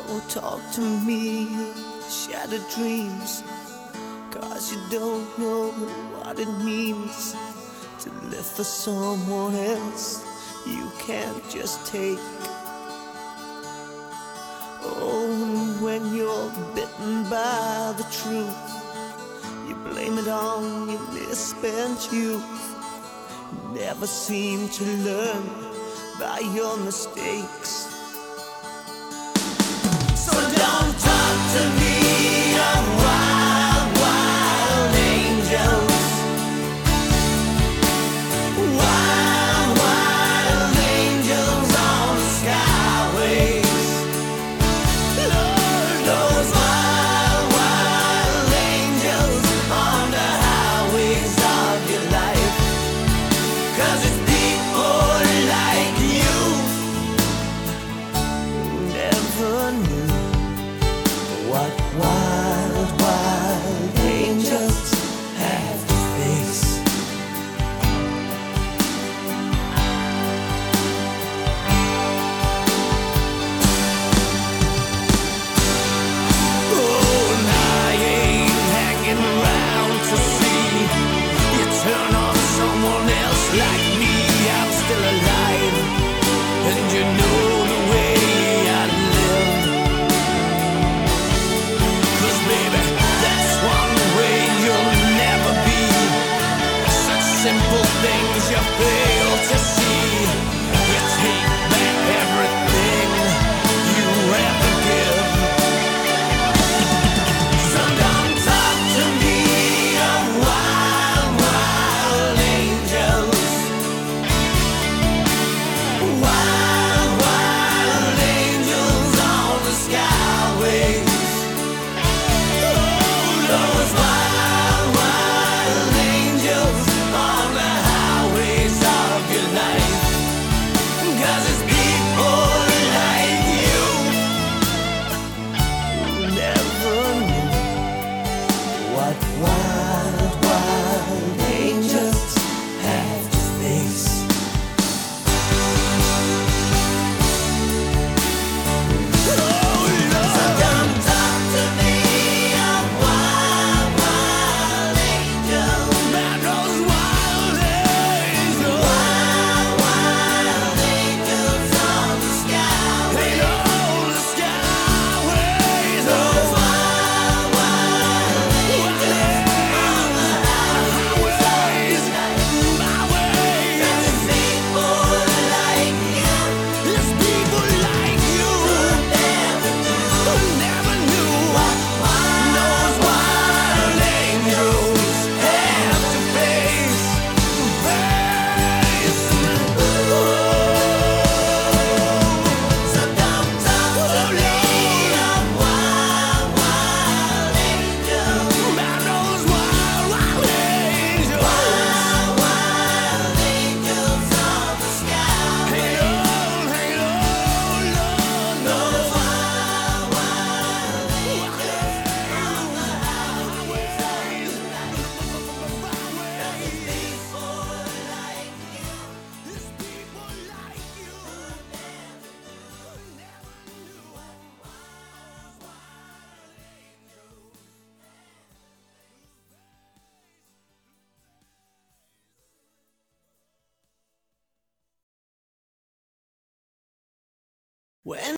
Oh, talk to me, shattered dreams, 'cause you don't know what it means to live for someone else you can't just take. Oh, and when you're bitten by the truth, you blame it on your misspent youth. Never seem to learn by your mistakes. So don't talk to me of wild, wild angels. Wild, wild angels on the skyways. Lord, those wild, wild angels on the highways of your life. 'Cause it's people like you who never knew what wild, wild angels have to face. Oh, and I ain't hanging around to see you turn on someone else like me. I'm still alive, and you know the way I live. 'Cause baby, that's one way you'll never be. Such simple things you fail to see. You take back everything you ever give. So don't talk to me of wild, wild angels. Wild, wild angels on the skyways. Oh, those wild, wild angels on the highways of your life. 'Cause it's people like you who never knew what wild, wild angels have to face. So don't talk to me of wild, wild angels. Man, those wild angels. Wild, wild angels on the skyways. On the skyways. Those wild, wild angels on the highways. My ways. 'Cause it's people like you. It's people like you who never knew what those wild angels have to face. So don't talk to me of wild, wild angels. About those wild, wild angels. Wild, wild angels on the sky. Hang on, Lord. Those wild, wild angels on the highways. It's people like you. It's people like you. When